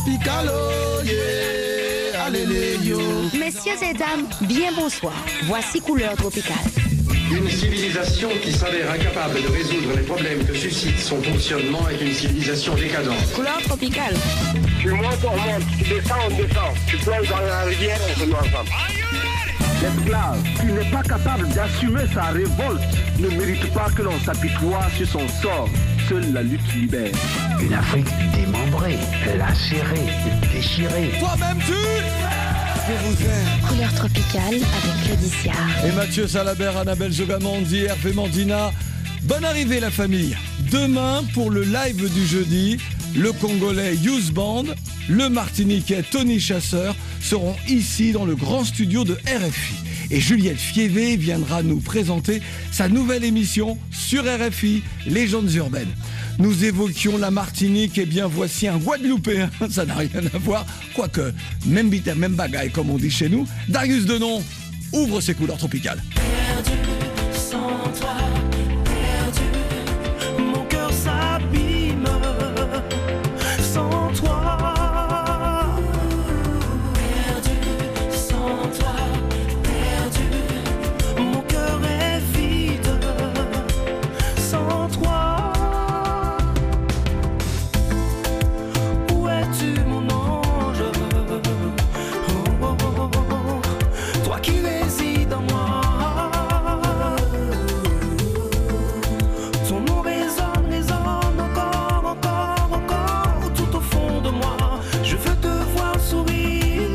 tropical, oh yeah, allez yo. Messieurs et dames, bien bonsoir. Voici Couleur Tropicale. Une civilisation qui s'avère incapable de résoudre les problèmes que suscite son fonctionnement est une civilisation décadente. Couleur Tropicale. Tu montes, on monte. Tu descends, on descend. Tu plonges dans la rivière, on se met ensemble. L'esclave qui n'est pas capable d'assumer sa révolte ne mérite pas que l'on s'apitoie sur son sort. Seule la lutte libère. Une Afrique démembrée, lacérée, déchirée. Toi-même tu... Je vous aime. Couleur Tropicale avec Claudicia. Et Mathieu Salabert, Annabelle Jogamandi, Hervé Mandina. Bonne arrivée la famille. Demain, pour le live du jeudi, le Congolais Youth Band, le Martiniquais Tony Chasseur seront ici dans le grand studio de RFI. Et Juliette Fievé viendra nous présenter sa nouvelle émission sur RFI, Légendes urbaines. Nous évoquions la Martinique, et bien voici un Guadeloupéen, ça n'a rien à voir, quoique, même bita, même bagaille comme on dit chez nous. Darius Denon ouvre ses couleurs tropicales. Perdu sans toi, perdu, mon cœur s'abîme sans toi. Perdu sans toi, perdu, mon cœur est vide sans toi. Où es-tu mon ange? Oh, oh, oh, oh. Toi qui résides en moi. Ton nom résonne, résonne encore, encore, encore. Tout au fond de moi, je veux te voir sourire.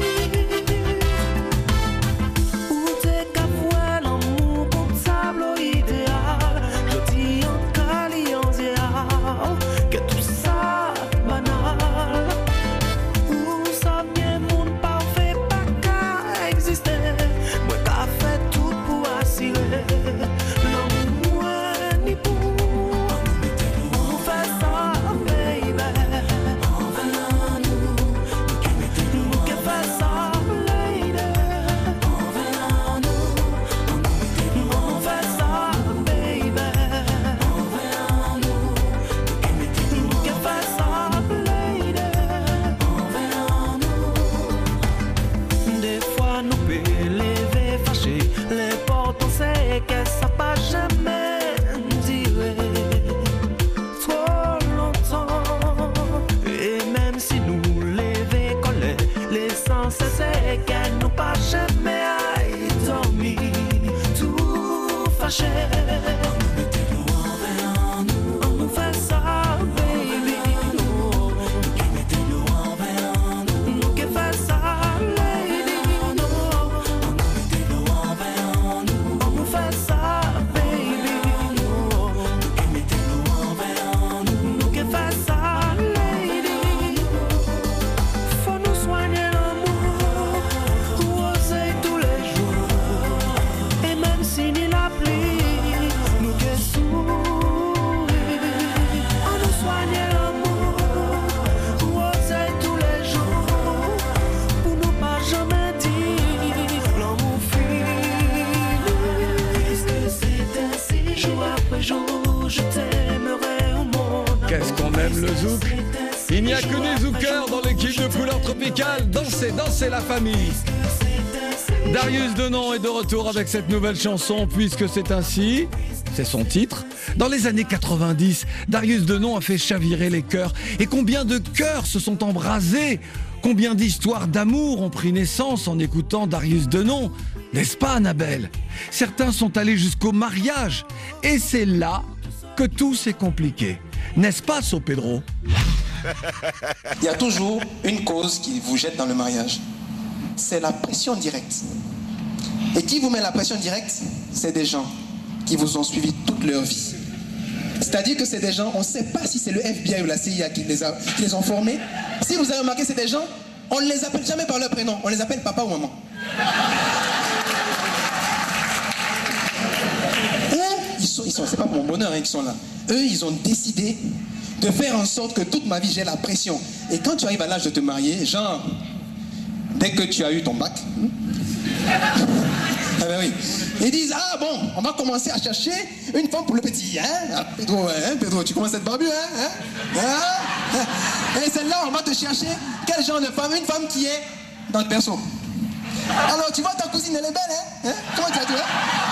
Où t'es qu'à voir l'amour comme tableau idéal. Je dis en cali, en zéal, que tout ça banal. Où ça vient mon parfait pas qu'à exister. Moi qu'a fait tout pour assurer l'amour ni pour. On fait ça, baby. Nous qui fait ça, lady. On fait ça, baby. Nous qui fait ça, lady. Des fois nous peut lever fâchés. L'important c'est que ça pas jamais duré trop longtemps. Et même si nous lever colère, l'essentiel c'est qu'elle nous pas jamais aille dormir tout fâché. On nous fait ça, baby. Nous qui fait ça, lady. On nous fait ça, baby. Nous qui fait ça, lady. Faut nous soigner l'amour, oser tous les jours. Et même si ni la pluie, nous qui sourire. On nous soigne l'amour, oser tous les jours. Pour nous pas jamais dire l'amour fini. Puisque c'est ainsi, jour après jour, je t'aimerai au monde. Qu'est-ce qu'on aime le zouk. Il n'y a que des zoukeurs dans l'équipe de Couleurs Tropicales. Dansez, dansez la famille. Darius Denon est de retour avec cette nouvelle chanson, Puisque c'est ainsi. C'est son titre. Dans les années 90, Darius Denon a fait chavirer les cœurs. Et combien de cœurs se sont embrasés? Combien d'histoires d'amour ont pris naissance en écoutant Darius Denon? N'est-ce pas, Annabelle? Certains sont allés jusqu'au mariage. Et c'est là que tout s'est compliqué. N'est-ce pas, So Pedro? Il y a toujours une cause qui vous jette dans le mariage. C'est la pression directe. Et qui vous met la pression directe? C'est des gens qui vous ont suivi toute leur vie. C'est-à-dire que c'est des gens, on ne sait pas si c'est le FBI ou la CIA qui les ont formés. Si vous avez remarqué, c'est des gens, on ne les appelle jamais par leur prénom, on les appelle papa ou maman. Eux, c'est pas pour mon bonheur qu'ils sont là. Eux, ils ont décidé de faire en sorte que toute ma vie, j'ai la pression. Et quand tu arrives à l'âge de te marier, genre, dès que tu as eu ton bac, ah ben oui, ils disent, ah bon, on va commencer à chercher une femme pour le petit, hein? Ah, Pedro, tu commences à être barbu, hein? Et c'est là on va te chercher quel genre de femme? Une femme qui est dans le berceau. Alors tu vois ta cousine, elle est belle, hein? Comment tu as dit, hein?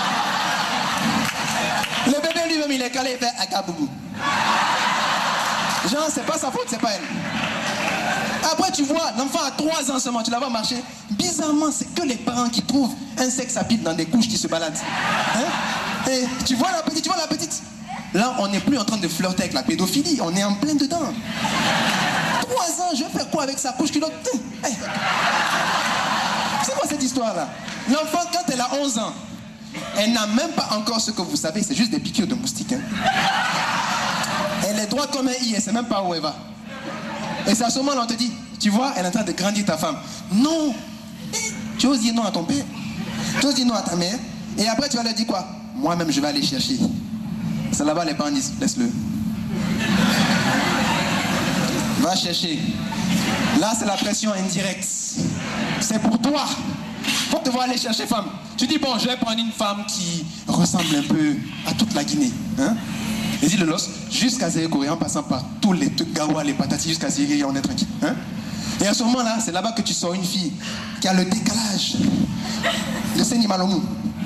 Le bébé lui-même il est calé, il fait akaboubou. Genre c'est pas sa faute, c'est pas elle. Après tu vois, l'enfant a 3 ans seulement, tu la vois marcher. Bizarrement, c'est que les parents qui trouvent un sexe à pipe dans des couches qui se baladent. Hein? Et tu vois la petite. Là, on n'est plus en train de flirter avec la pédophilie, on est en plein dedans. 3 ans, je vais faire quoi avec sa couche culotte? Hey. C'est quoi cette histoire-là? L'enfant, quand elle a 11 ans, elle n'a même pas encore ce que vous savez, c'est juste des piqûres de moustiques. Hein? Elle est droite comme un i, elle ne sait même pas où elle va. Et c'est à ce moment-là on te dit, tu vois, elle est en train de grandir ta femme. Non. Tu oses dire non à ton père, tu oses dire non à ta mère, et après tu vas leur dire quoi? Moi-même je vais aller chercher. C'est là-bas les parents disent, laisse-le. Va chercher. Là c'est la pression indirecte. C'est pour toi. Faut te voir aller chercher femme. Tu dis bon, je vais prendre une femme qui ressemble un peu à toute la Guinée. Hein? Les îles de l'Os, jusqu'à Zérékoré, en passant par tous les Gawa, les Patati, jusqu'à Zérékoré, on est tranquille. Hein? Et à ce moment-là, c'est là-bas que tu sors une fille qui a le décalage de Seni Malomou.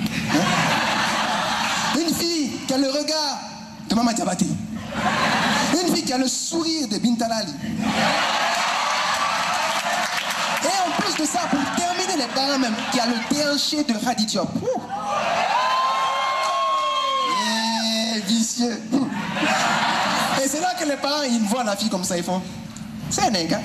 Hein? Une fille qui a le regard de Mama Diabaté. Une fille qui a le sourire de Bintalali. Et en plus de ça, pour terminer les parents même, qui a le déhanché de Khady Diop. Vicieux. Et c'est là que les parents, ils voient la fille comme ça, ils font, c'est un nègre.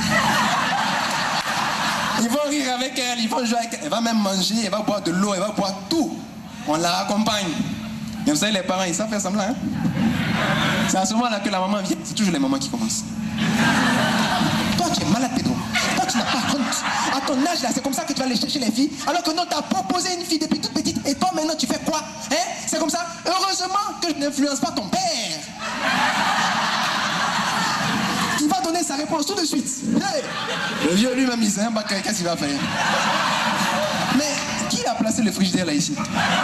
Ils vont rire avec elle, ils vont jouer avec elle. Elle va même manger, elle va boire de l'eau, elle va boire tout. On la accompagne. Et vous savez, les parents, ils savent faire semblant. Hein? C'est à ce moment-là que la maman vient. C'est toujours les mamans qui commencent. Toi, tu es malade, Pedro. Toi, tu n'as pas honte. À ton âge, là, c'est comme ça que tu vas aller chercher les filles. Alors que non, tu as proposé une fille depuis toute petite. Et toi, maintenant, tu fais quoi? Hein? C'est comme ça. Heureusement que je n'influence pas ton père. Il va donner sa réponse tout de suite. Hey! Le vieux lui-même, il sait un bac, qu'est-ce qu'il va faire? Mais qui a placé le frigidaire là ici?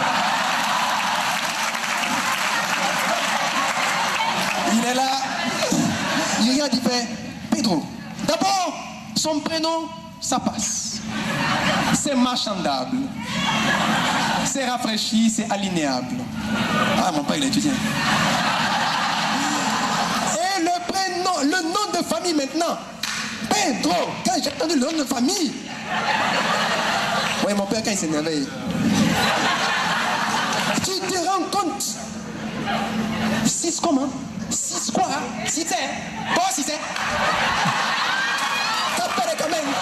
Il est là, il regarde, il fait Pedro. D'abord, son prénom, ça passe. C'est marchandable. C'est rafraîchi, c'est alinéable. Ah, mon père, il est étudiant. Et le prénom, le nom de famille maintenant. Pedro, quand j'ai entendu le nom de famille. Ouais, mon père, quand il s'énervait. Tu te rends compte? 6 comment? 6 quoi? 6 c'est? Pas 6 c'est? T'appelles quand même.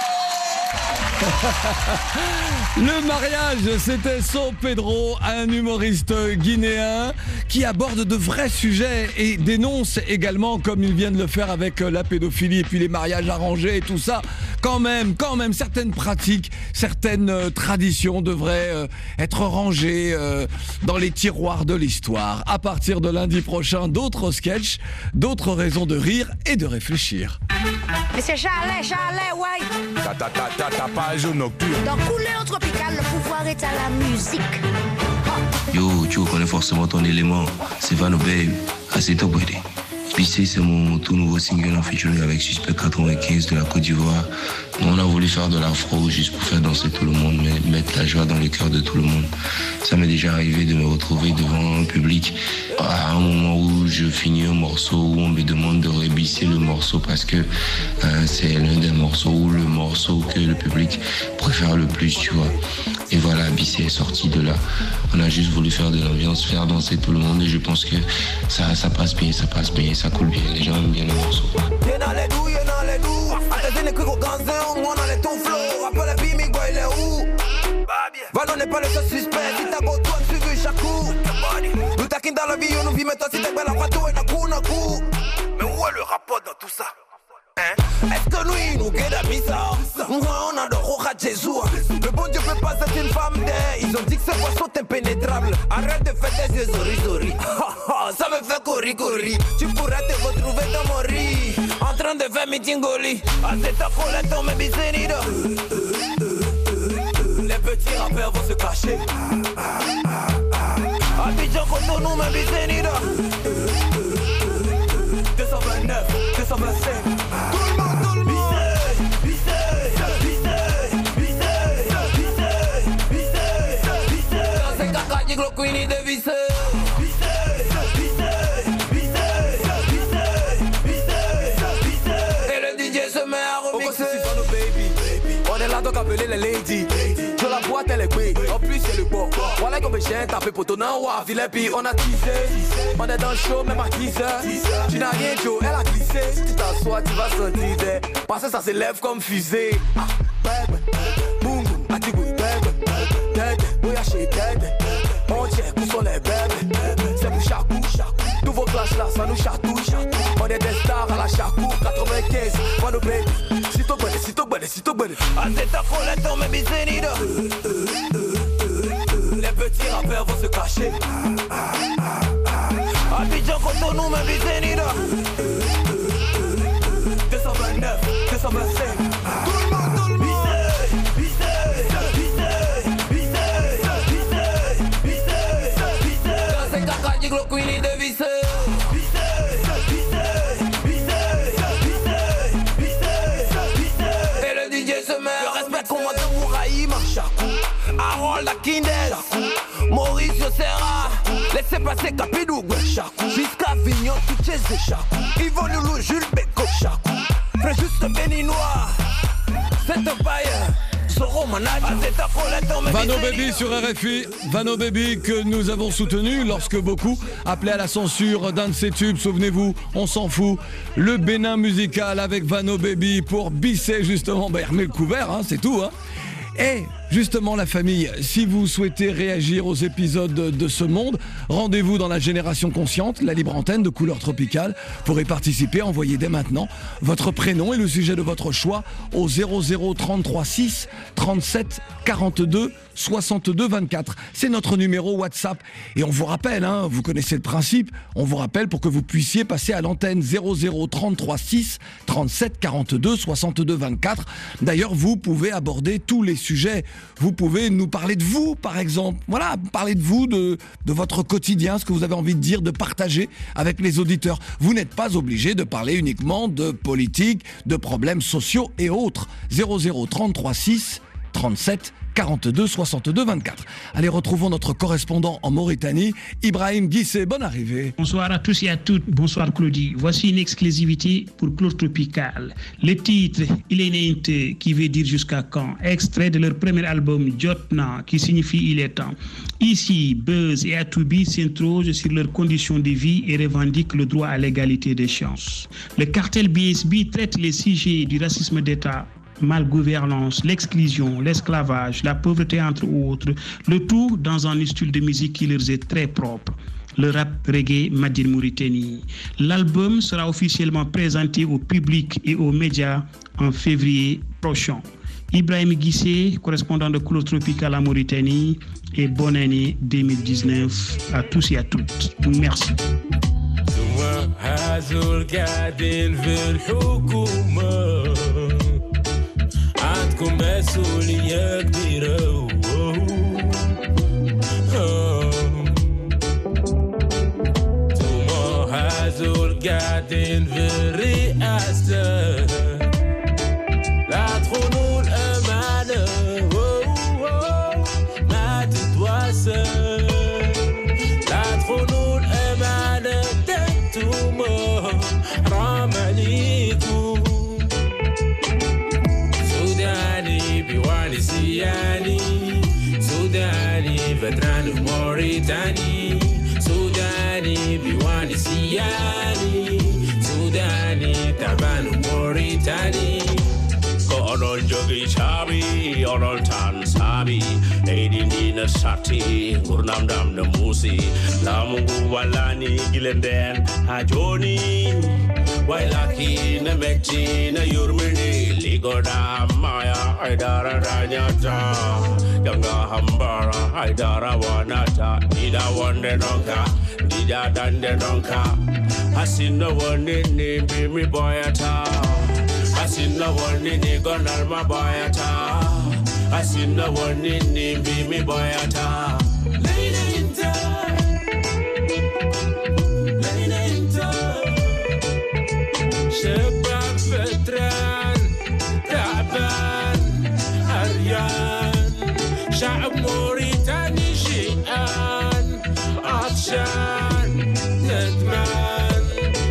Le mariage, c'était So Pedro, un humoriste guinéen qui aborde de vrais sujets et dénonce également, comme il vient de le faire avec la pédophilie et puis les mariages arrangés et tout ça, quand même, certaines pratiques, certaines traditions devraient être rangées dans les tiroirs de l'histoire. À partir de lundi prochain, d'autres sketchs, d'autres raisons de rire et de réfléchir. Mais c'est Charlet, ouais. Ta page nocturne. Dans Couleur Tropicale, le pouvoir est à la musique. Yo, tu connais forcément ton élément. C'est Vano Babe, assez top buddy. PC, c'est mon tout nouveau single en featuring avec Suspect 95 de la Côte d'Ivoire. On a voulu faire de l'afro juste pour faire danser tout le monde, mettre la joie dans le cœur de tout le monde. Ça m'est déjà arrivé de me retrouver devant un public à un moment où je finis un morceau, où on me demande de rebisser le morceau parce que c'est l'un des morceaux ou le morceau que le public préfère le plus, tu vois. Et voilà, BC est sorti de là. On a juste voulu faire de l'ambiance, faire danser tout le monde et je pense que ça passe bien, ça coule bien. Les gens aiment bien le morceau. Valon n'est pas le seul suspect, si t'as beau toi, tu veux chaque coup. Nous taquine dans la vie, on nous vit, mais toi si t'es belle, on va tout et d'un coup. Mais où est le rapport dans tout ça? Est-ce que nous, nous guédons bizarre? On adore Jésus. Le bon Dieu peut pas être une femme d'air. Ils ont dit que ce poisson est impénétrable. Arrête de faire des yeux zori. Ça me fait corri. Tu pourrais te retrouver dans mon riz, en train de faire meeting-goli. Ah, c'est ta colette, on me bisenida. Les petits rappeurs vont se cacher. Abidjan, Cotonou, me bisenida. 229, 225. Tout le monde. C'est caca, j'ai gros queenie de visser. Et le DJ se met à remixer. On est là donc appeler les ladies. Sur la boîte elle est queen. En plus c'est le bon. Voilà comme un chien tapé pour ton nom. Vilain puis on a teasé. On est dans le show même à 10h. Tu n'as rien Joe, elle a glissé. Si tu t'assois tu vas sentir des. Parce que ça s'élève comme fusée. Ah, baby, boum boum, atibou, baby, baby, bouya chez baby. On check où sont les bébés. C'est pour chacou. Tous vos clashs là ça nous chatouille. On est des stars à la chacou. 95, moi nos baby. Si tu bonnes. Ah c'est ta colette on me bisenide. Les petits rappeurs vont se cacher. Abidjan Cotonou me bisenide. 229, 225. Tout le monde. C'est caca du gros queenie de visser. Harold Akindel, Mauricio Serra, laissez passer Capidou, jusqu'à Vignon, tout chez Yvon Loulou, Jules Beko, Fréjus Béninois, c'est un païen. Vano Baby sur RFI, Vano Baby que nous avons soutenu lorsque beaucoup appelaient à la censure d'un de ses tubes, souvenez-vous, on s'en fout, le Bénin musical avec Vano Baby pour bisser justement, remet le couvert, hein, c'est tout, hein. Et justement la famille, si vous souhaitez réagir aux épisodes de ce monde, rendez-vous dans la Génération Consciente, la libre antenne de Couleur Tropicale. Pour y participer, envoyez dès maintenant votre prénom et le sujet de votre choix au 0033 6 37 42 62 24. C'est notre numéro WhatsApp. Et on vous rappelle, hein, vous connaissez le principe, on vous rappelle pour que vous puissiez passer à l'antenne 0033 6 37 42 62 24. D'ailleurs, vous pouvez aborder tous les sujets. Vous pouvez nous parler de vous, par exemple. Voilà, parler de vous, de votre quotidien, ce que vous avez envie de dire, de partager avec les auditeurs. Vous n'êtes pas obligé de parler uniquement de politique, de problèmes sociaux et autres. 0033 6 37 42 62 24. Allez, retrouvons notre correspondant en Mauritanie, Ibrahim Guissé. Bonne arrivée. Bonsoir à tous et à toutes. Bonsoir Claudie. Voici une exclusivité pour Couleur Tropicale. Le titre Il est Neinte, qui veut dire jusqu'à quand, extrait de leur premier album Jotna, qui signifie Il est temps. Ici, Buzz et Atoubi s'interrogent sur leurs conditions de vie et revendiquent le droit à l'égalité des chances. Le cartel BSB traite les sujets du racisme d'État, malgouvernance, l'exclusion, l'esclavage, la pauvreté entre autres, le tout dans un style de musique qui leur est très propre, le rap reggae Made in Mauritanie. L'album sera officiellement présenté au public et aux médias en février prochain. Ibrahim Guissé, correspondant de Couleur Tropicale à Mauritanie, et bonne année 2019 à tous et à toutes. Merci. عندكم مسؤولية كبيرة انتوما هازول قاعدين في الرئاسة لا تخونوا الأمانة ما تتواسى لا تخونوا الأمانة انتوما حرام عليكم Sudani, veterano Mauritani, Sudani, Biwani Siani, Sudani, Tabano Mauritani. Onol jogi chabi, onol tan sabi, Lady Nina Sati, Urnam dam na musi, Lamungu walani gilenden hajoni, Wailaki na mechi na yurmini, Ligoda maya haidara ranyata, Yanga hambara haidara wanata, Nida wande nonka, Nida dande nonka, Hasina wande nimbi mi boyata. Asina wani ni gonal ma boyata. Asina wani ni bimi boyata. Leina inta, Leina inta.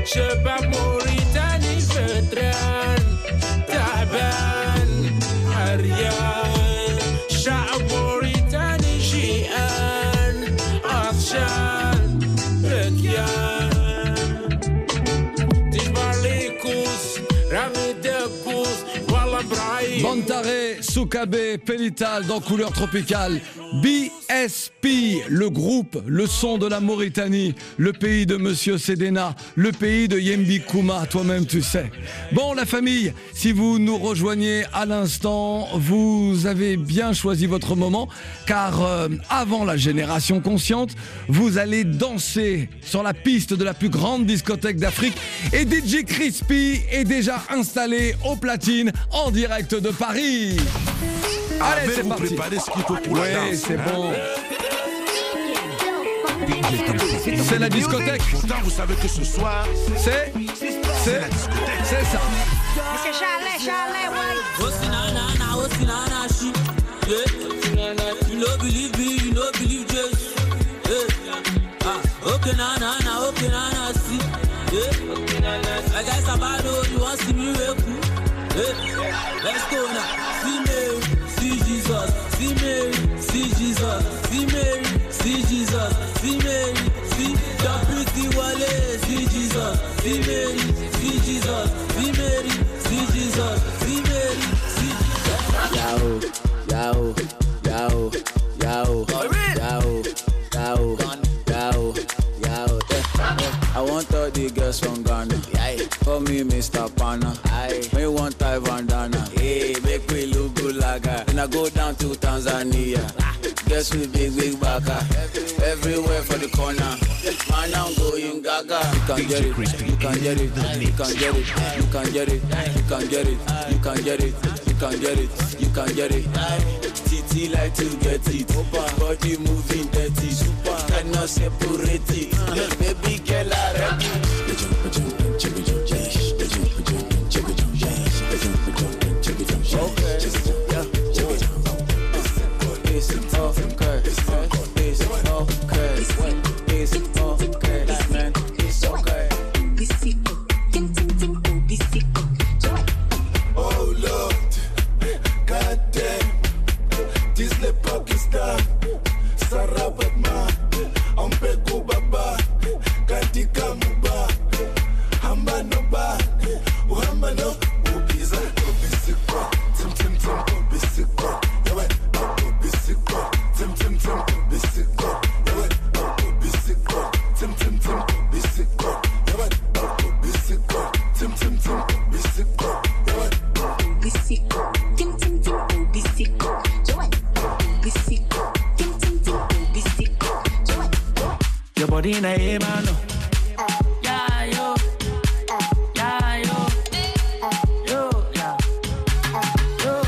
شباب موريتاني فتران تعبان عريان شعب موريتاني شيئان عطشان ركيان تجبر ليكوس رامي دبوس والله برايم Bantaré, Soukabe, Pélital dans Couleur Tropicale. BSP, le groupe, le son de la Mauritanie, le pays de Monsieur Sedena, le pays de Yembi Kouma, toi-même tu sais. Bon la famille, si vous nous rejoignez à l'instant, vous avez bien choisi votre moment, car avant la génération consciente, vous allez danser sur la piste de la plus grande discothèque d'Afrique et DJ Crispy est déjà installé aux platines en direct de Paris. Allez, c'est parti. Oui, c'est bon. C'est la discothèque. Pourtant, vous savez que ce soir, c'est la discothèque. C'est ça. C'est Chalet, ouais. You no believe me, you no believe Jesus. Okay, na, see. I got somebody you want to see me real. Let's go now. See Mary, see Jesus. See Mary, see Jesus. See Mary, see Jesus. See Mary, see the pretty Wale. See Jesus. See Mary, see Jesus. See Mary, see Jesus. See Mary, see Jesus. Yao, yao, yao, yao, yao, yao, yao, yao. I want all the girls from Ghana. Call me Mr. Pana. Me want Taiwan Dana. Hey, make me look good like that. Then I go down to Tanzania. Guess we big baka. Everywhere for the corner. Man, I'm going gaga. You can get it. You can get it. You can get it. You can get it. You can get it. You can get it. You can get it. You can get it. TT like to get it. Body moving dirty. Super. Cannot separate it. Baby girl, I ready. body na e mano. Yeah yo, yeah yo, yo yeah, yo,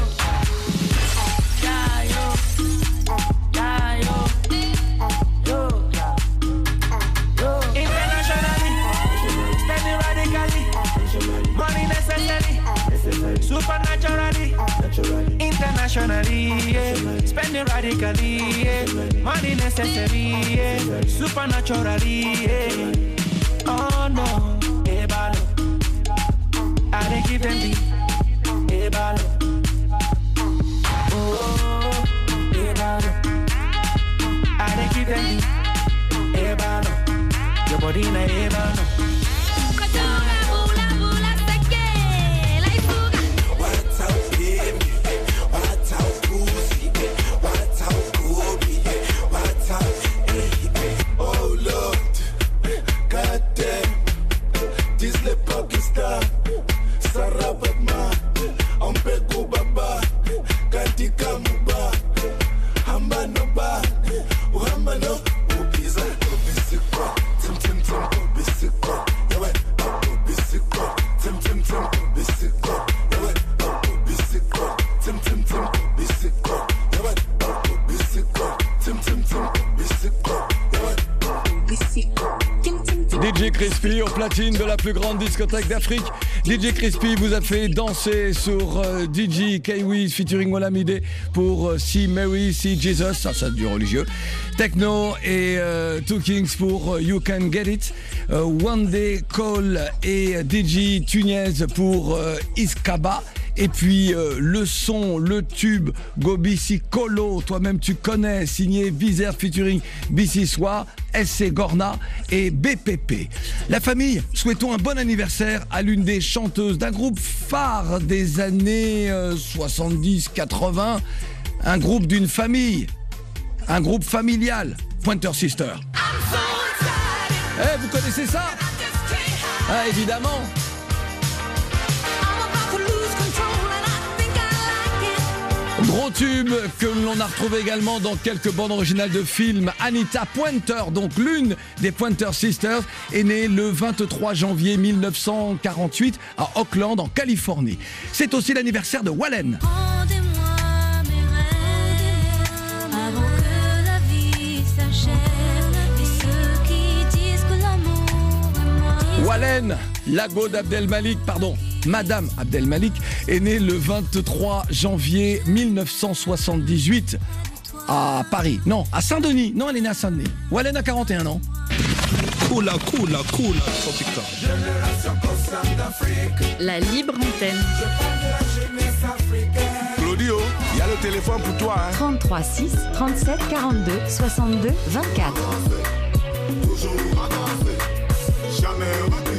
yeah yo, yeah yo, yo yeah, yo. Internationally, spending radically, money necessary, supernaturally, internationally, yeah. Spending radically, yeah. Money necessary, yeah. Supernaturally, yeah. Oh no, ebalo, I dey give them the ebalo. Oh, ebalo, I dey give them the ebalo. Your body na ebalo. DJ Crispy au platine de la plus grande discothèque d'Afrique. DJ Crispy vous a fait danser sur DJ K-Wiz featuring Olamide pour See Mary, See Jesus, ça c'est du religieux. Techno et Two Kings pour You Can Get It. Wande Cole et DJ Tunez pour Iskaba. Et puis le son, le tube Gobisi Kolo, toi-même tu connais, signé Vizer featuring Bissiswa, SC Gorna et BPP. La famille, souhaitons un bon anniversaire à l'une des chanteuses d'un groupe phare des années 70-80, un groupe d'une famille, un groupe familial, Pointer Sisters. Vous connaissez ça? Ah, évidemment. Gros tube que l'on a retrouvé également dans quelques bandes originales de films. Anita Pointer, donc l'une des Pointer Sisters, est née le 23 janvier 1948 à Oakland, en Californie. C'est aussi l'anniversaire de Wallen. Wallen, Lago d'Abdelmalik, Madame Abdelmalik, est née le 23 janvier 1978 à Paris. Non, à Saint-Denis. Non, elle est née à Saint-Denis. Wallen a 41 ans. Cool. La libre antenne. Claudio, il y a le téléphone pour toi. 33 6 37 42 62 24. Toujours avancer, jamais reculer.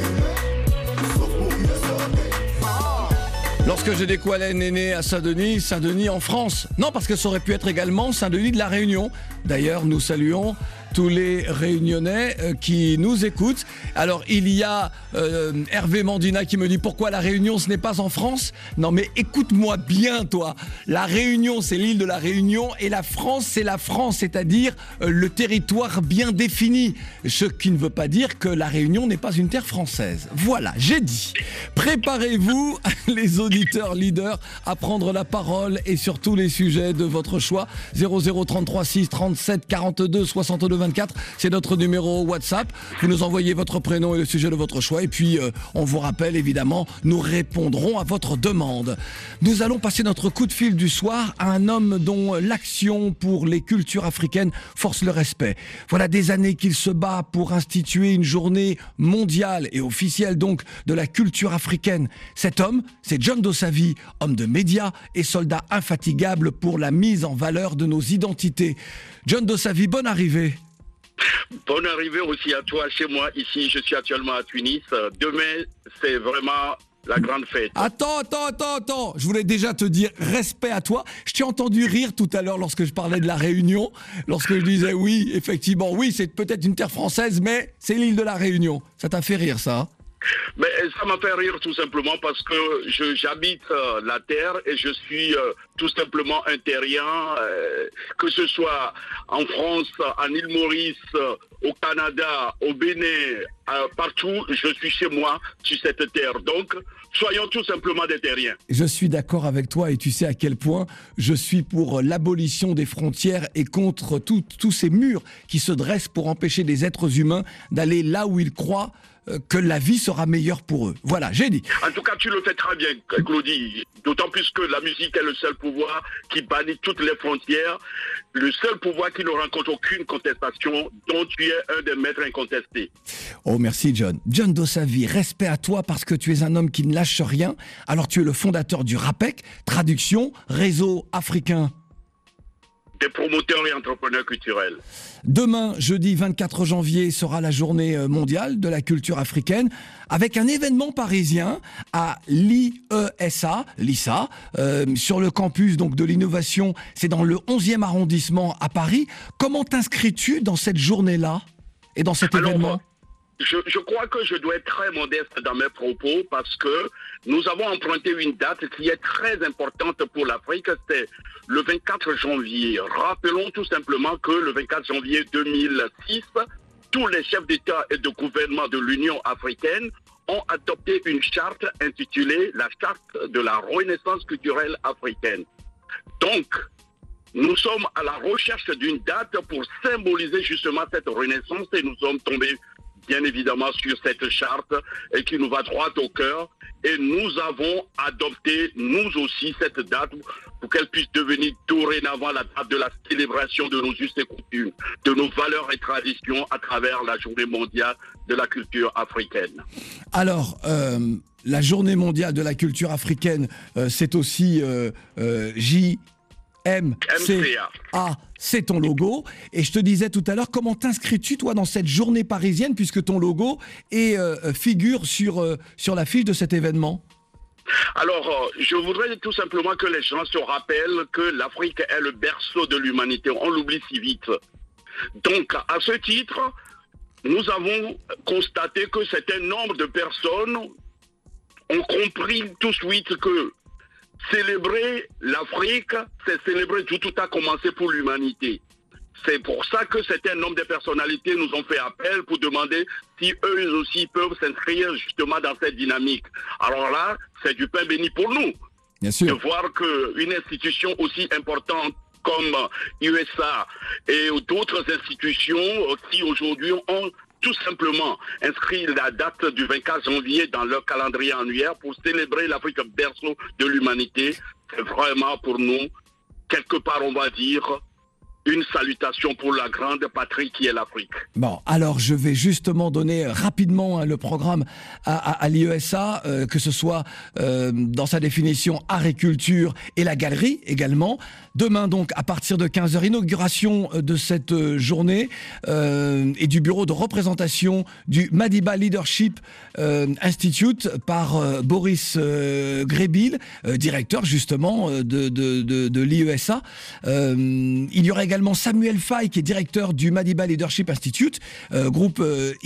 Lorsque j'ai découvert Wallen est née à Saint-Denis en France. Non, parce que ça aurait pu être également Saint-Denis de la Réunion. D'ailleurs, nous saluons tous les Réunionnais qui nous écoutent. Alors, il y a Hervé Mandina qui me dit pourquoi la Réunion, ce n'est pas en France? Non, mais écoute-moi bien, toi. La Réunion, c'est l'île de la Réunion et la France, c'est la France, c'est-à-dire le territoire bien défini. Ce qui ne veut pas dire que la Réunion n'est pas une terre française. Voilà, j'ai dit. Préparez-vous, les auditeurs leaders, à prendre la parole et sur tous les sujets de votre choix. 0033 6 37 42 62 24, c'est notre numéro WhatsApp. Vous nous envoyez votre prénom et le sujet de votre choix. Et puis, on vous rappelle, évidemment, nous répondrons à votre demande. Nous allons passer notre coup de fil du soir à un homme dont l'action pour les cultures africaines force le respect. Voilà des années qu'il se bat pour instituer une journée mondiale et officielle, donc, de la culture africaine. Cet homme, c'est John Dossavi, homme de médias et soldat infatigable pour la mise en valeur de nos identités. John Dossavi, bonne arrivée. Bonne arrivée aussi à toi chez moi. Ici, je suis actuellement à Tunis. Demain, c'est vraiment la grande fête. Attends. Je voulais déjà te dire respect à toi. Je t'ai entendu rire tout à l'heure lorsque je parlais de la Réunion. Lorsque je disais oui, effectivement, oui, c'est peut-être une terre française, mais c'est l'île de la Réunion. Ça t'a fait rire, ça? Mais ça m'a fait rire tout simplement parce que j'habite la terre et je suis tout simplement un terrien, que ce soit en France, en île Maurice, au Canada, au Bénin, partout, je suis chez moi, sur cette terre. Donc, soyons tout simplement des terriens. Je suis d'accord avec toi et tu sais à quel point je suis pour l'abolition des frontières et contre tous ces murs qui se dressent pour empêcher des êtres humains d'aller là où ils croient que la vie sera meilleure pour eux. Voilà, j'ai dit. En tout cas, tu le fais très bien, Claudie. D'autant plus que la musique est le seul pouvoir qui bannit toutes les frontières, le seul pouvoir qui ne rencontre aucune contestation, dont tu es un des maîtres incontestés. Oh, merci John. John Dossavi, respect à toi parce que tu es un homme qui ne lâche rien. Alors tu es le fondateur du RAPEC, traduction, réseau africain des promoteurs et entrepreneurs culturels. Demain, jeudi 24 janvier, sera la journée mondiale de la culture africaine avec un événement parisien à l'IESA, sur le campus donc, de l'innovation. C'est dans le 11e arrondissement à Paris. Comment t'inscris-tu dans cette journée-là et dans cet événement ? Je crois que je dois être très modeste dans mes propos parce que nous avons emprunté une date qui est très importante pour l'Afrique, c'est le 24 janvier. Rappelons tout simplement que le 24 janvier 2006, tous les chefs d'État et de gouvernement de l'Union africaine ont adopté une charte intitulée la charte de la renaissance culturelle africaine. Donc, nous sommes à la recherche d'une date pour symboliser justement cette renaissance et nous sommes tombés bien évidemment sur cette charte et qui nous va droit au cœur. Et nous avons adopté, nous aussi, cette date pour qu'elle puisse devenir dorénavant la date de la célébration de nos us et coutumes, de nos valeurs et traditions à travers la journée mondiale de la culture africaine. Alors, la journée mondiale de la culture africaine, c'est aussi JMCA, c'est ton logo. Et je te disais tout à l'heure, comment t'inscris-tu, toi, dans cette journée parisienne, puisque ton logo figure sur l'affiche de cet événement? Alors, je voudrais tout simplement que les gens se rappellent que l'Afrique est le berceau de l'humanité. On l'oublie si vite. Donc, à ce titre, nous avons constaté que certains nombres de personnes ont compris tout de suite que célébrer l'Afrique, c'est célébrer tout a commencé pour l'humanité. C'est pour ça que certains nombre de personnalités nous ont fait appel pour demander si eux aussi peuvent s'inscrire justement dans cette dynamique. Alors là, c'est du pain béni pour nous. Bien sûr. De voir qu'une institution aussi importante comme USA et d'autres institutions qui aujourd'hui ont tout simplement inscrit la date du 24 janvier dans leur calendrier annuaire pour célébrer l'Afrique berceau de l'humanité. C'est vraiment pour nous, quelque part on va dire, une salutation pour la grande patrie qui est l'Afrique. Bon, alors je vais justement donner rapidement le programme à l'IESA, que ce soit dans sa définition art et culture et la galerie également. Demain donc, à partir de 15h, inauguration de cette journée et du bureau de représentation du Madiba Leadership Institute par Boris Grébil, directeur justement de l'IESA. Il y aura également Samuel Faye qui est directeur du Madiba Leadership Institute, groupe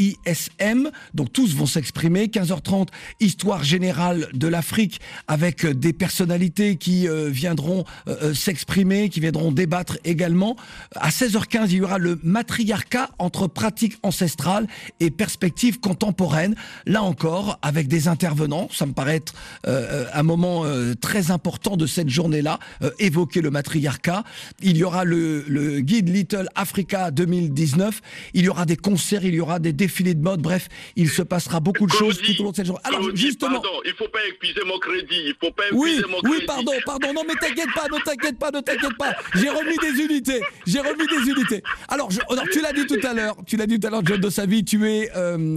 ISM, donc tous vont s'exprimer. 15h30, histoire générale de l'Afrique avec des personnalités qui viendront s'exprimer, qui viendront débattre également. À 16h15, il y aura le matriarcat entre pratiques ancestrales et perspectives contemporaines. Là encore, avec des intervenants, ça me paraît être un moment très important de cette journée-là, évoquer le matriarcat. Il y aura le guide Little Africa 2019, il y aura des concerts, il y aura des défilés de mode, bref, il se passera beaucoup de choses tout au long de cette journée. Alors justement... Pardon, il ne faut pas épuiser mon crédit, il faut pas épuiser mon crédit. Oui, pardon, non mais t'inquiète pas, ne t'inquiète pas, j'ai remis des unités. Alors, tu l'as dit tout à l'heure, John Dossavi, tu es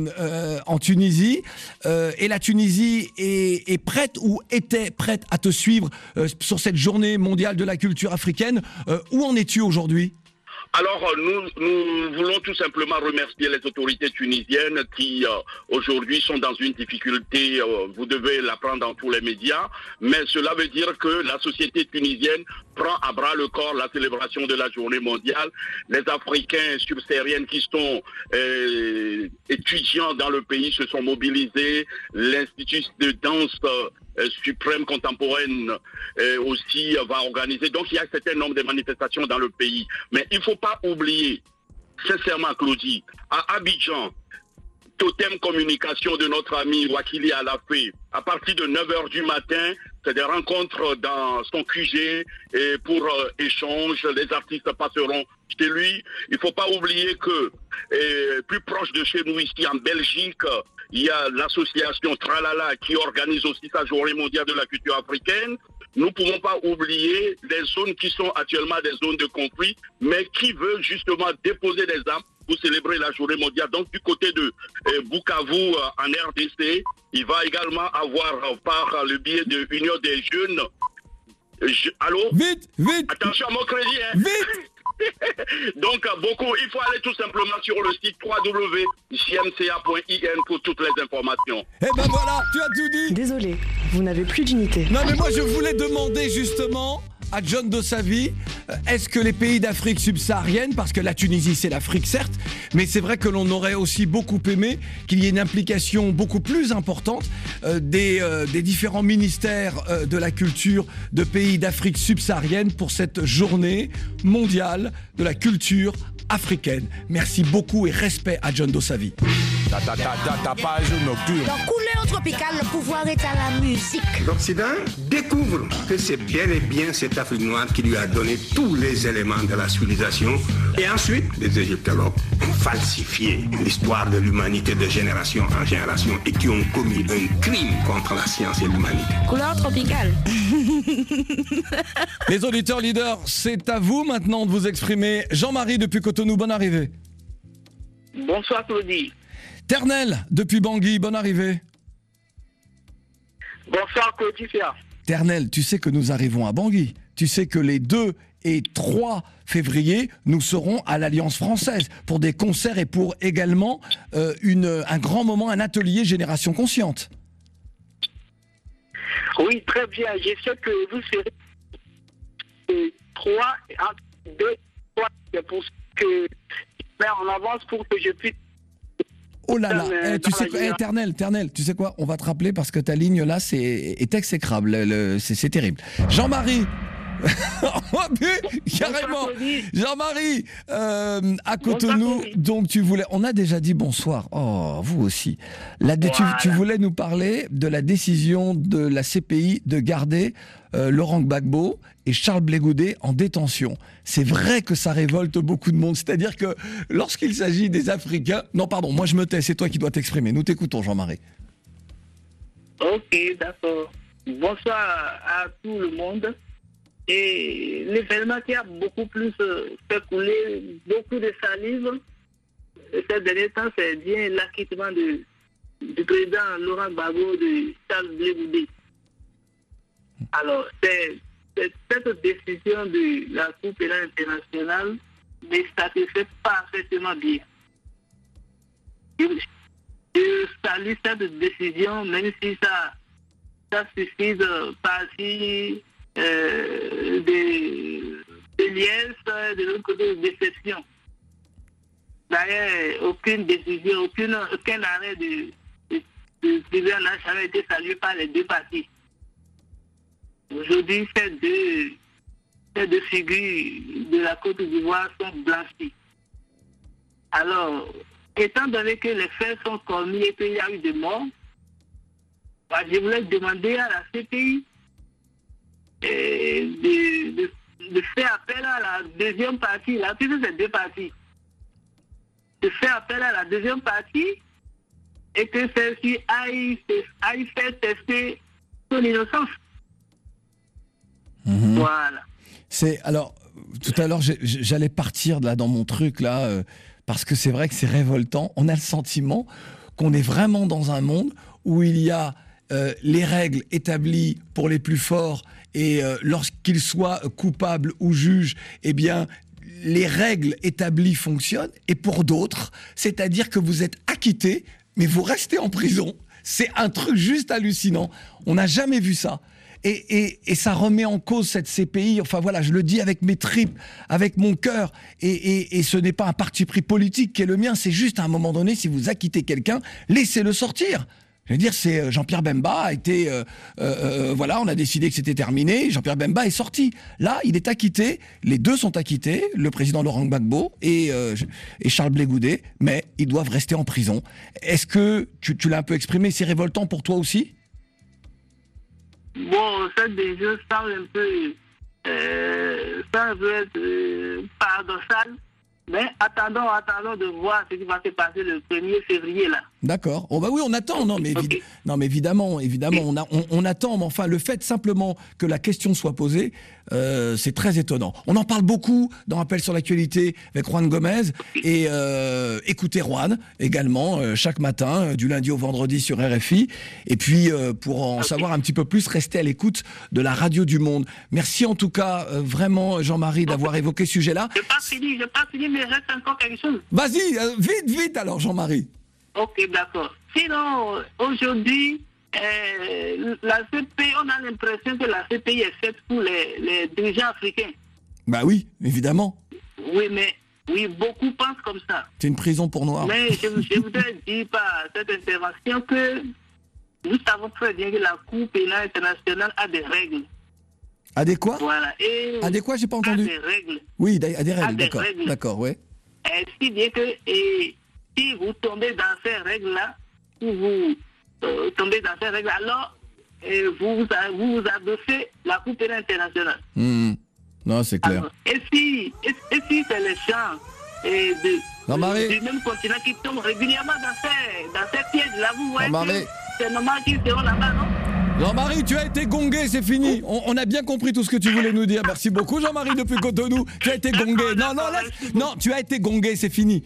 en Tunisie, et la Tunisie est prête ou était prête à te suivre sur cette journée mondiale de la culture africaine. Où en es-tu aujourd'hui ? Alors, nous voulons tout simplement remercier les autorités tunisiennes qui, aujourd'hui, sont dans une difficulté, vous devez l'apprendre dans tous les médias, mais cela veut dire que la société tunisienne prend à bras le corps la célébration de la journée mondiale. Les Africains subsahariens qui sont étudiants dans le pays se sont mobilisés, l'Institut de danse suprême contemporaine aussi va organiser. Donc il y a un certain nombre de manifestations dans le pays. Mais il ne faut pas oublier, sincèrement Claudie, à Abidjan, Totem Communication de notre ami Wakili Alafé, à partir de 9h du matin, c'est des rencontres dans son QG et pour échange. Les artistes passeront chez lui. Il ne faut pas oublier que plus proche de chez nous, ici en Belgique, il y a l'association Tralala qui organise aussi sa journée mondiale de la culture africaine. Nous ne pouvons pas oublier les zones qui sont actuellement des zones de conflit, mais qui veulent justement déposer des armes pour célébrer la journée mondiale. Donc du côté de Bukavu en RDC, il va également avoir par le biais de l'Union des jeunes. Allô ? Vite ! Attention à mon crédit, hein. Vite ! Donc beaucoup, il faut aller tout simplement sur le site www.jmca.in pour toutes les informations. Eh ben voilà, tu as tout dit. Désolé, vous n'avez plus d'unité. Non mais moi je voulais demander justement à John Dossavi, est-ce que les pays d'Afrique subsaharienne, parce que la Tunisie c'est l'Afrique certes, mais c'est vrai que l'on aurait aussi beaucoup aimé qu'il y ait une implication beaucoup plus importante des différents ministères de la culture de pays d'Afrique subsaharienne pour cette journée mondiale de la culture africaine. Merci beaucoup et respect à John Dossavi. Ta page nocturne. Dans Couleur Tropicale, le pouvoir est à la musique. L'Occident découvre que c'est bel et bien cette Afrique noire qui lui a donné tous les éléments de la civilisation. Et ensuite, les égyptologues ont falsifié l'histoire de l'humanité de génération en génération et qui ont commis un crime contre la science et l'humanité. Couleur Tropicale. Les auditeurs leaders, c'est à vous maintenant de vous exprimer. Jean-Marie depuis Cotonou, bonne arrivée. Bonsoir Claudie. Ternel, depuis Bangui, bonne arrivée. Bonsoir, Codifia. Ternel, tu sais que nous arrivons à Bangui. Tu sais que les 2 et 3 février, nous serons à l'Alliance française pour des concerts et pour également un grand moment, un atelier Génération Consciente. Oui, très bien. Je sais que vous serez 3 à 2, 3. C'est pour que je mets en avance pour que je puisse. Oh là là, tu sais quoi, Ternel, tu sais quoi, on va te rappeler parce que ta ligne là est exécrable, c'est terrible. Jean-Marie carrément, Jean-Marie, à Cotonou, donc tu voulais, on a déjà dit bonsoir, oh, vous aussi. Tu voulais nous parler de la décision de la CPI de garder Laurent Gbagbo et Charles Blé Goudet en détention. C'est vrai que ça révolte beaucoup de monde, c'est-à-dire que lorsqu'il s'agit des Africains... Non, pardon, moi je me tais, c'est toi qui dois t'exprimer. Nous t'écoutons, Jean-Marie. Ok, d'accord. Bonsoir à tout le monde. Et l'événement qui a beaucoup plus fait couler beaucoup de salive ces derniers temps, c'est bien l'acquittement du président Laurent Gbagbo de Charles Blé Goudet. Alors, cette décision de la Cour pénale internationale ne satisfait pas parfaitement bien. Je salue cette décision, même si ça suscite partie de liesse, de l'autre côté de déception. D'ailleurs, aucune décision, aucun arrêt de président n'a jamais été salué par les deux parties. Aujourd'hui, ces deux figures de la Côte d'Ivoire sont blanchies. Alors, étant donné que les faits sont commis et qu'il y a eu des morts, je voulais demander à la CPI de faire appel à la deuxième partie, là, puisque c'est deux parties, de faire appel à la deuxième partie et que celle-ci aille faire tester son innocence. Voilà. Alors, tout à l'heure, j'allais partir là dans mon truc là, parce que c'est vrai que c'est révoltant. On a le sentiment qu'on est vraiment dans un monde où il y a les règles établies pour les plus forts et lorsqu'ils soient coupables ou juges, eh bien, les règles établies fonctionnent. Et pour d'autres, c'est-à-dire que vous êtes acquitté, mais vous restez en prison. C'est un truc juste hallucinant. On n'a jamais vu ça. Et ça remet en cause cette CPI. Enfin voilà, je le dis avec mes tripes, avec mon cœur. Et ce n'est pas un parti pris politique qui est le mien. C'est juste à un moment donné, si vous acquittez quelqu'un, laissez-le sortir. Je veux dire, c'est Jean-Pierre Bemba a été... voilà, on a décidé que c'était terminé. Jean-Pierre Bemba est sorti. Là, il est acquitté. Les deux sont acquittés, le président Laurent Gbagbo et Charles Blé Goudet. Mais ils doivent rester en prison. Est-ce que tu l'as un peu exprimé? C'est révoltant pour toi aussi? Bon, cette décision semble un peu être paradoxal, mais attendons de voir ce qui va se passer le 1er février là. D'accord. Oh bah oui, on attend. Non mais, non, mais évidemment, on attend. Mais enfin, le fait simplement que la question soit posée, c'est très étonnant. On en parle beaucoup dans Appel sur l'actualité avec Juan Gomez et écoutez Juan également chaque matin du lundi au vendredi sur RFI. Et puis pour en savoir un petit peu plus, restez à l'écoute de la radio du Monde. Merci en tout cas vraiment Jean-Marie d'avoir évoqué ce sujet-là. Je n'ai pas fini, mais il reste encore quelque chose. Vas-y, vite alors Jean-Marie. Ok, d'accord. Sinon, aujourd'hui, la CPI, on a l'impression que la CPI est faite pour les dirigeants africains. Bah oui, évidemment. Oui, mais beaucoup pensent comme ça. C'est une prison pour noirs. Mais je voudrais dire par cette intervention que nous savons très bien que la Cour pénale internationale a des règles. A des quoi? Voilà. A des quoi? J'ai pas entendu. A des règles. Oui, a des règles, d'accord. D'accord, ouais. Si bien que... si vous tombez dans ces règles-là, alors vous adossez la Cour pénale internationale. Non, c'est clair. Alors, et si c'est les gens du même continent qui tombent régulièrement dans ces pièges-là, vous voyez que c'est normal qu'ils seront là-bas, non? Jean-Marie, tu as été gongué, c'est fini. On a bien compris tout ce que tu voulais nous dire. Merci beaucoup, Jean-Marie, depuis Cotonou. Tu as été gongué. Non, tu as été gongué, c'est fini.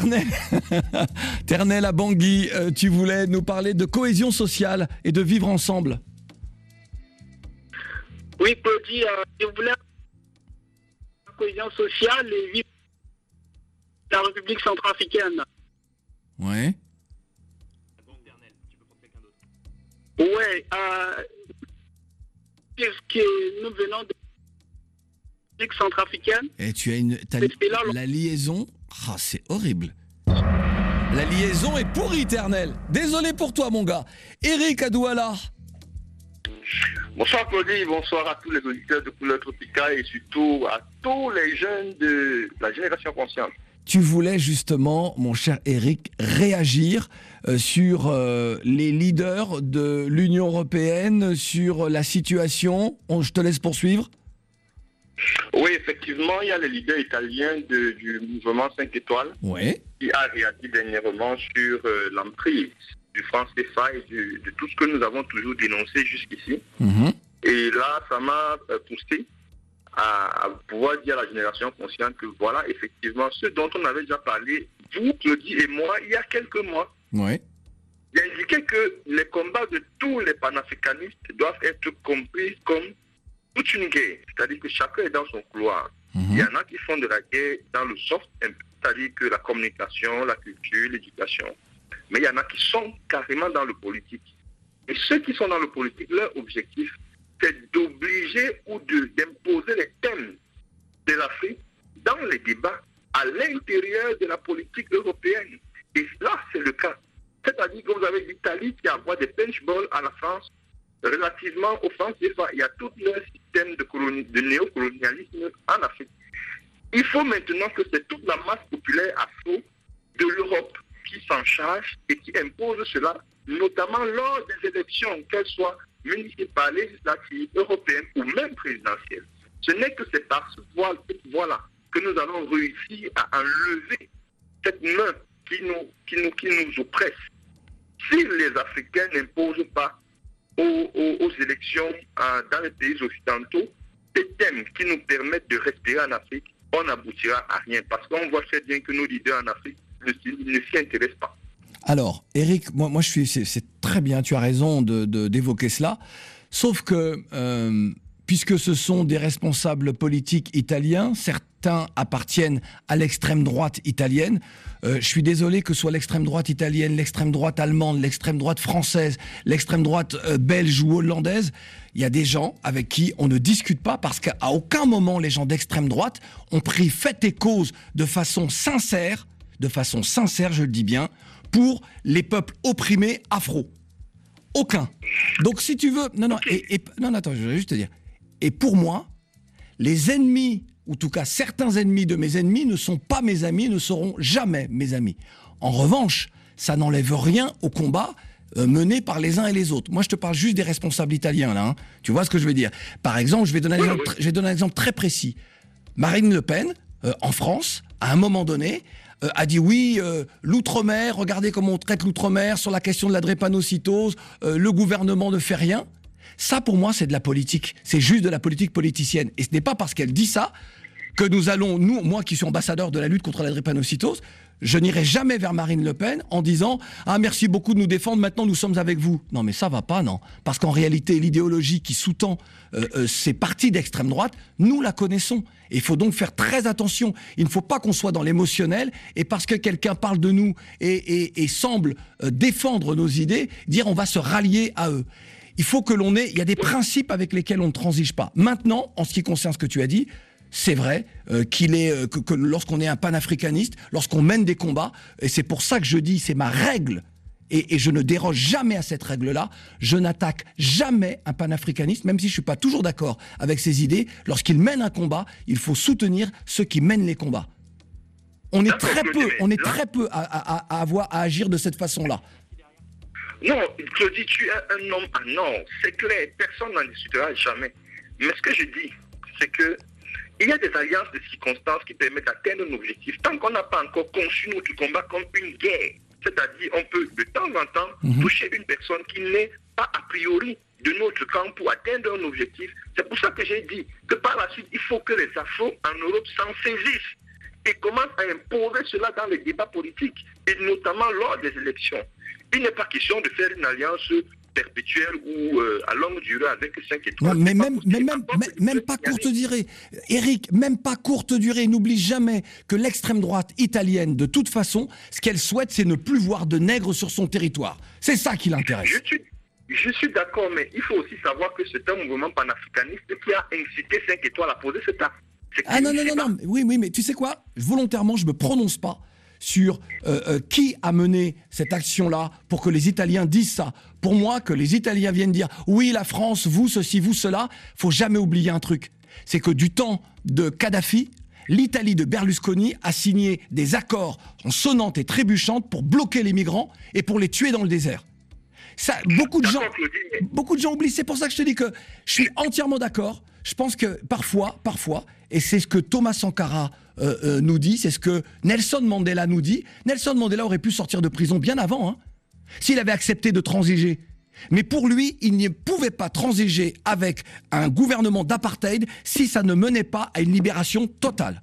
Ternel à Bangui, tu voulais nous parler de cohésion sociale et de vivre ensemble. Oui, Claudie, je voulais la cohésion sociale et vivre la République centrafricaine. Ouais. Ouais, qu'est-ce que nous venons de la République centrafricaine. Et tu as la liaison, c'est horrible. La liaison est pourrie, Ternel. Désolé pour toi, mon gars. Eric à Douala. Bonsoir Claudie, bonsoir à tous les auditeurs de Couleur Tropicale et surtout à tous les jeunes de la génération consciente. Tu voulais justement, mon cher Eric, réagir sur les leaders de l'Union européenne, sur la situation. Je te laisse poursuivre. Oui, effectivement, il y a les leaders italiens du mouvement 5 étoiles qui a réagi dernièrement sur l'emprise du franc CFA et de tout ce que nous avons toujours dénoncé jusqu'ici. Et là, ça m'a poussé à pouvoir dire à la génération consciente que voilà, effectivement, ce dont on avait déjà parlé, vous, Claudie et moi, il y a quelques mois. Ouais. Il a indiqué que les combats de tous les panafricanistes doivent être compris comme toute une guerre. C'est-à-dire que chacun est dans son couloir. Il y en a qui font de la guerre dans le soft, c'est-à-dire que la communication, la culture, l'éducation. Mais il y en a qui sont carrément dans le politique. Et ceux qui sont dans le politique, leur objectif, c'est d'obliger ou d'imposer les thèmes de l'Afrique dans les débats à l'intérieur de la politique européenne. Et là, c'est le cas. C'est-à-dire que vous avez l'Italie qui envoie des benchballs à la France relativement aux francs CFA. Il y a tout leur système de néocolonialisme en Afrique. Il faut maintenant que c'est toute la masse populaire afro de l'Europe qui s'en charge et qui impose cela, notamment lors des élections, qu'elles soient municipales, législatives, européennes ou même présidentielles. Ce n'est que c'est par cette voie-là que nous allons réussir à enlever cette main qui nous oppresse. Si les Africains n'imposent pas aux élections dans les pays occidentaux des thèmes qui nous permettent de respirer en Afrique, on n'aboutira à rien. Parce qu'on voit très bien que nos leaders en Afrique ne s'y intéressent pas. Alors, Eric, moi c'est très bien, tu as raison d'évoquer cela. Sauf que, puisque ce sont des responsables politiques italiens, certains appartiennent à l'extrême droite italienne. Je suis désolé que ce soit l'extrême droite italienne, l'extrême droite allemande, l'extrême droite française, l'extrême droite belge ou hollandaise. Il y a des gens avec qui on ne discute pas parce qu'à aucun moment les gens d'extrême droite ont pris fait et cause de façon sincère, je le dis bien, pour les peuples opprimés afro. Aucun. Donc si tu veux... Non, attends, je vais juste te dire. Et pour moi, les ennemis, ou en tout cas certains ennemis de mes ennemis, ne sont pas mes amis, ne seront jamais mes amis. En revanche, ça n'enlève rien au combat mené par les uns et les autres. Moi, je te parle juste des responsables italiens, là. Hein. Tu vois ce que je veux dire? Par exemple, je vais donner un exemple très précis. Marine Le Pen, en France, à un moment donné, a dit oui, l'outre-mer, regardez comment on traite l'outre-mer sur la question de la drépanocytose, le gouvernement ne fait rien. Ça, pour moi, c'est de la politique. C'est juste de la politique politicienne. Et ce n'est pas parce qu'elle dit ça que nous allons, moi qui suis ambassadeur de la lutte contre la drépanocytose, je n'irai jamais vers Marine Le Pen en disant « Ah, merci beaucoup de nous défendre, maintenant nous sommes avec vous ». Non, mais ça va pas, non. Parce qu'en réalité, l'idéologie qui sous-tend ces partis d'extrême droite, nous la connaissons. Et il faut donc faire très attention. Il ne faut pas qu'on soit dans l'émotionnel et parce que quelqu'un parle de nous et semble défendre nos idées, dire on va se rallier à eux. Il faut que l'on ait... Il y a des principes avec lesquels on ne transige pas. Maintenant, en ce qui concerne ce que tu as dit, c'est vrai que lorsqu'on est un panafricaniste, lorsqu'on mène des combats, et c'est pour ça que je dis, c'est ma règle, et je ne déroge jamais à cette règle-là, je n'attaque jamais un panafricaniste, même si je ne suis pas toujours d'accord avec ses idées. Lorsqu'il mène un combat, il faut soutenir ceux qui mènent les combats. On est très peu à agir de cette façon-là. Non, Claudie, tu es un homme à non, c'est clair, personne n'en discutera jamais. Mais ce que je dis, c'est que il y a des alliances de circonstances qui permettent d'atteindre un objectif. Tant qu'on n'a pas encore conçu notre combat comme une guerre, c'est-à-dire on peut de temps en temps toucher une personne qui n'est pas a priori de notre camp pour atteindre un objectif. C'est pour ça que j'ai dit que par la suite, il faut que les Afro en Europe s'en saisissent et commencent à imposer cela dans les débats politiques, et notamment lors des élections. Il n'est pas question de faire une alliance perpétuelle ou à longue durée avec 5 étoiles. Non, mais même pas courte durée. Eric, même pas courte durée. N'oublie jamais que l'extrême droite italienne, de toute façon, ce qu'elle souhaite, c'est ne plus voir de nègres sur son territoire. C'est ça qui l'intéresse. Je suis d'accord, mais il faut aussi savoir que c'est un mouvement panafricaniste qui a incité 5 étoiles à poser cet acte. Ah non, oui, mais tu sais quoi? Volontairement, je me prononce pas sur qui a mené cette action-là pour que les Italiens disent ça. Pour moi, que les Italiens viennent dire « Oui, la France, vous, ceci, vous, cela », faut jamais oublier un truc. C'est que du temps de Kadhafi, l'Italie de Berlusconi a signé des accords en sonnante et trébuchante pour bloquer les migrants et pour les tuer dans le désert. Ça, beaucoup de gens oublient. C'est pour ça que je te dis que je suis entièrement d'accord. Je pense que parfois, et c'est ce que Thomas Sankara nous dit, c'est ce que Nelson Mandela nous dit. Nelson Mandela aurait pu sortir de prison bien avant, hein, s'il avait accepté de transiger. Mais pour lui, il ne pouvait pas transiger avec un gouvernement d'apartheid si ça ne menait pas à une libération totale.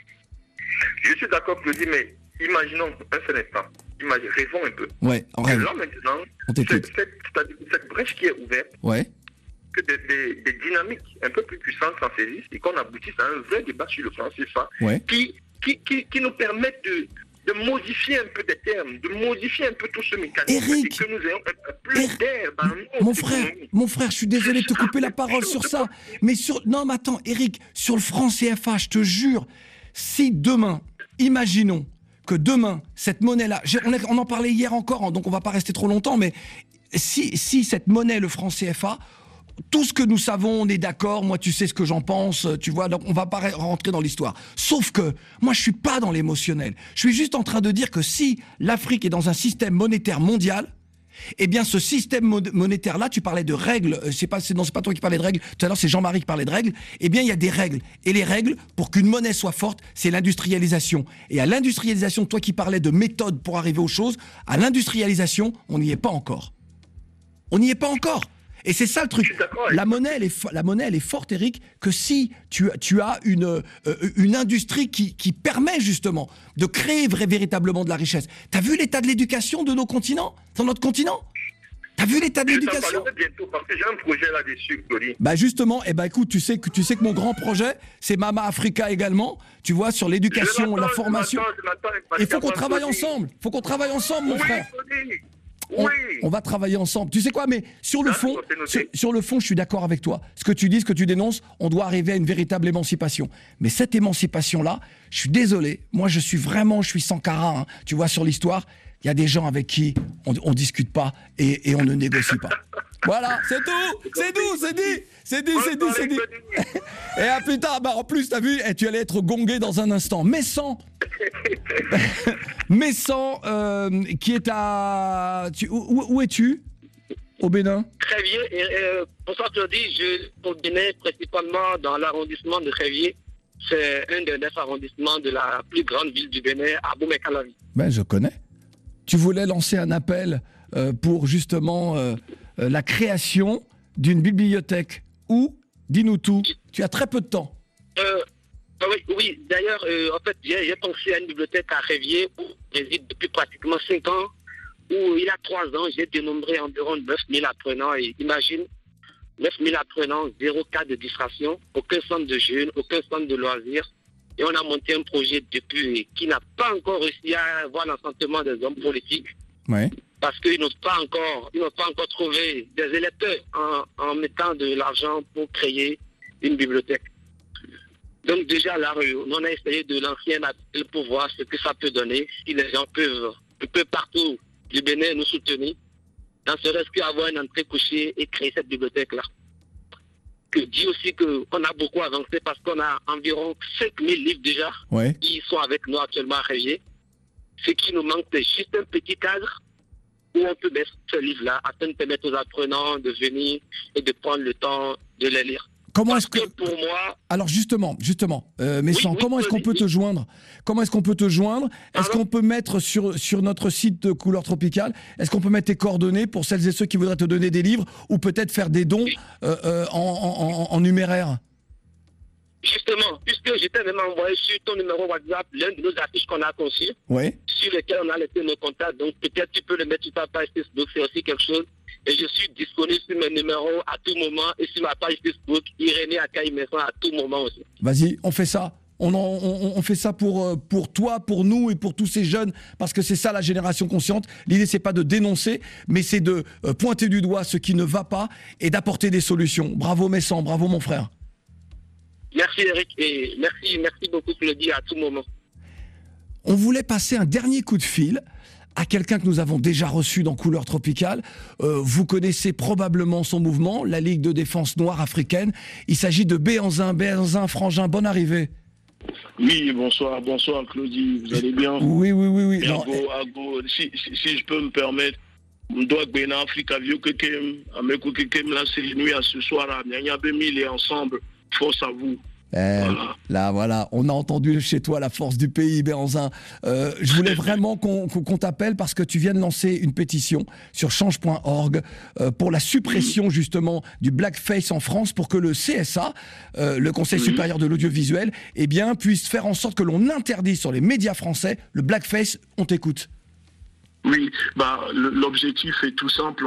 Je suis d'accord, Claudie, mais imaginons un seul instant. Rêvons un peu. Ouais, en rêve. Là maintenant, on t'écoute. Cette brèche qui est ouverte, ouais, que des dynamiques un peu plus puissantes s'en saisissent et qu'on aboutisse à un vrai débat sur le franc CFA, ouais, qui nous permettent de modifier un peu des termes, de modifier un peu tout ce mécanisme, Eric, et que nous ayons un peu plus d'air dans notre mon frère, je suis désolé de te couper la parole sur ça, mais non, mais attends, Eric, sur le franc CFA, je te jure, si demain, imaginons que demain, cette monnaie-là, on en parlait hier encore, hein, donc on va pas rester trop longtemps, mais si cette monnaie, le franc CFA, tout ce que nous savons, on est d'accord, moi tu sais ce que j'en pense, tu vois, donc on va pas rentrer dans l'histoire. Sauf que, moi je suis pas dans l'émotionnel. Je suis juste en train de dire que si l'Afrique est dans un système monétaire mondial, eh bien ce système monétaire-là, tu parlais de règles, c'est pas toi qui parlais de règles, tout à l'heure c'est Jean-Marie qui parlait de règles, eh bien il y a des règles. Et les règles, pour qu'une monnaie soit forte, c'est l'industrialisation. Et à l'industrialisation, toi qui parlais de méthode pour arriver aux choses, à l'industrialisation, on n'y est pas encore. On n'y est pas encore. Et c'est ça le truc. La monnaie, elle est forte, Eric, que si tu as une industrie qui permet justement de créer véritablement de la richesse. T'as vu l'état de l'éducation de nos continents, dans notre continent? T'as vu l'état de l'éducation? Bientôt parce que j'ai un projet là-dessus, Claudie. Bah justement, écoute, tu sais que mon grand projet, c'est Mama Africa également. Tu vois, sur l'éducation, la formation. Il faut qu'on travaille ensemble. Mon frère. On va travailler ensemble. Tu sais quoi, mais sur le fond, je suis d'accord avec toi. Ce que tu dis, ce que tu dénonces, on doit arriver à une véritable émancipation. Mais cette émancipation-là, je suis désolé. Moi, je suis Sankara. Hein. Tu vois, sur l'histoire, il y a des gens avec qui on discute pas et on ne négocie pas. Voilà, c'est tout. C'est dit. Et à plus tard, en plus, t'as vu, tu allais être gongué dans un instant. Messan, qui est à... Où es-tu? Au Bénin? Crévier. Bonsoir Claudie, au Bénin, principalement dans l'arrondissement de Crévier. C'est un des 9 arrondissements de la plus grande ville du Bénin, à Boumé-Calavi. Ben, je connais. Tu voulais lancer un appel pour justement la création d'une bibliothèque. Où? Dis-nous tout. Tu as très peu de temps. Oui. D'ailleurs, en fait, j'ai pensé à une bibliothèque à Révier où je réside depuis pratiquement 5 ans, où il y a 3 ans, j'ai dénombré environ 9000 apprenants. Et imagine, 9000 apprenants, 0 cas de distraction, aucun centre de jeunes, aucun centre de loisirs. Et on a monté un projet depuis qui n'a pas encore réussi à avoir l'ensentement des hommes politiques. Ouais. Parce qu'ils n'ont pas encore trouvé des électeurs en mettant de l'argent pour créer une bibliothèque. Donc déjà là, on a essayé de lancer un appel pour voir ce que ça peut donner, si les gens peuvent un peu partout du Bénin nous soutenir, n'en serait-ce qu'avoir une entrée couchée et créer cette bibliothèque-là. Que dit aussi qu'on a beaucoup avancé parce qu'on a environ 5000 livres déjà qui sont avec nous actuellement à Régier. Ce qui nous manque, c'est juste un petit cadre où on peut mettre ce livre-là afin de permettre aux apprenants de venir et de prendre le temps de les lire. Comment est-ce que pour moi... Alors justement, Messan, comment est-ce qu'on peut te joindre? Comment est-ce qu'on peut te joindre? Est-ce qu'on peut mettre sur notre site de Couleur Tropicale, est-ce qu'on peut mettre tes coordonnées pour celles et ceux qui voudraient te donner des livres ou peut-être faire des dons en numéraire? Justement, puisque j'étais même envoyé sur ton numéro WhatsApp l'un de nos affiches qu'on a conçues, sur lesquelles on a laissé nos contacts, donc peut-être tu peux le mettre sur ta page Facebook, c'est aussi quelque chose. Et je suis disponible sur mes numéros à tout moment et sur ma page Facebook, Irénée Akaï-Messan à tout moment aussi. Vas-y, on fait ça. On fait ça pour toi, pour nous et pour tous ces jeunes, parce que c'est ça la génération consciente. L'idée, c'est pas de dénoncer, mais c'est de pointer du doigt ce qui ne va pas et d'apporter des solutions. Bravo Messan, bravo mon frère. Merci Eric et merci beaucoup de le dire à tout moment. On voulait passer un dernier coup de fil à quelqu'un que nous avons déjà reçu dans Couleur Tropicale. Vous connaissez probablement son mouvement, la Ligue de défense noire africaine. Il s'agit de Béhanzin. Béhanzin Frangin, bonne arrivée. Oui, bonsoir Claudie, vous allez bien? Oui. Ago, si je peux me permettre, on doit bien en Afrique, vieux que là c'est nuit à ce soir, il est ensemble, force à vous. Voilà, on a entendu chez toi la force du pays, Béhanzin. Je voulais vraiment qu'on t'appelle parce que tu viens de lancer une pétition sur change.org pour la suppression justement du blackface en France, pour que le CSA, le Conseil supérieur de l'audiovisuel, puisse faire en sorte que l'on interdise sur les médias français le blackface. On t'écoute. Oui, l'objectif est tout simple.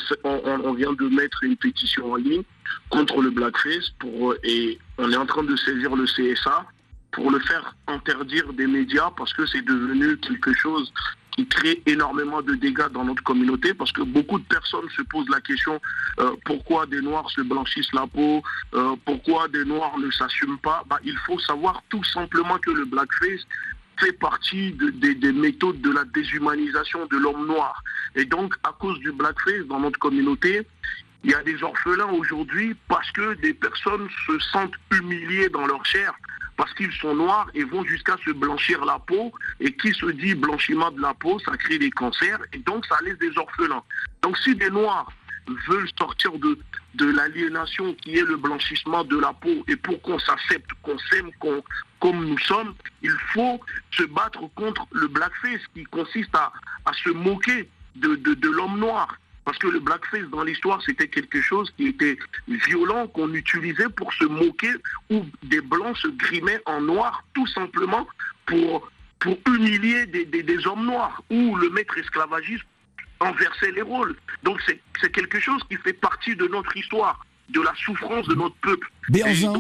On vient de mettre une pétition en ligne contre le blackface et on est en train de saisir le CSA pour le faire interdire des médias, parce que c'est devenu quelque chose qui crée énormément de dégâts dans notre communauté, parce que beaucoup de personnes se posent la question pourquoi des Noirs se blanchissent la peau, pourquoi des Noirs ne s'assument pas. Il faut savoir tout simplement que le blackface fait partie des méthodes de la déshumanisation de l'homme noir. Et donc, à cause du blackface dans notre communauté, il y a des orphelins aujourd'hui parce que des personnes se sentent humiliées dans leur chair, parce qu'ils sont noirs et vont jusqu'à se blanchir la peau. Et qui se dit blanchiment de la peau, ça crée des cancers, et donc ça laisse des orphelins. Donc si des Noirs veulent sortir de l'aliénation qui est le blanchissement de la peau, et pour qu'on s'accepte, qu'on s'aime comme nous sommes, il faut se battre contre le blackface qui consiste à se moquer de l'homme noir. Parce que le blackface dans l'histoire, c'était quelque chose qui était violent, qu'on utilisait pour se moquer, où des blancs se grimaient en noir tout simplement pour humilier des hommes noirs, ou le maître esclavagiste inversait les rôles. Donc c'est quelque chose qui fait partie de notre histoire, de la souffrance de notre peuple. Béhanzin,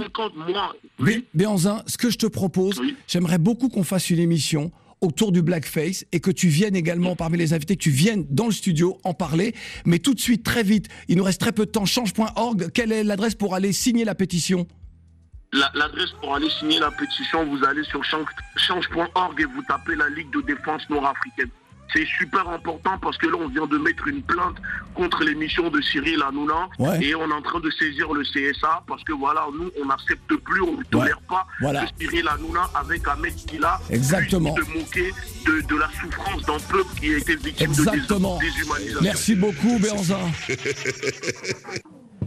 Béhanzin, ce que je te propose, j'aimerais beaucoup qu'on fasse une émission autour du blackface et que tu viennes également parmi les invités, que tu viennes dans le studio en parler, mais tout de suite, très vite, il nous reste très peu de temps. Change.org, quelle est l'adresse pour aller signer la pétition? L'adresse pour aller signer la pétition, vous allez sur change.org et vous tapez la Ligue de défense nord-africaine. C'est super important parce que là, on vient de mettre une plainte contre l'émission de Cyril Hanouna et on est en train de saisir le CSA parce que voilà, nous, on n'accepte plus, on ne tolère pas que Cyril Hanouna avec Ahmed Kila puisse se moquer de la souffrance d'un peuple qui a été victime de déshumanisation. Merci beaucoup, Béhanzin.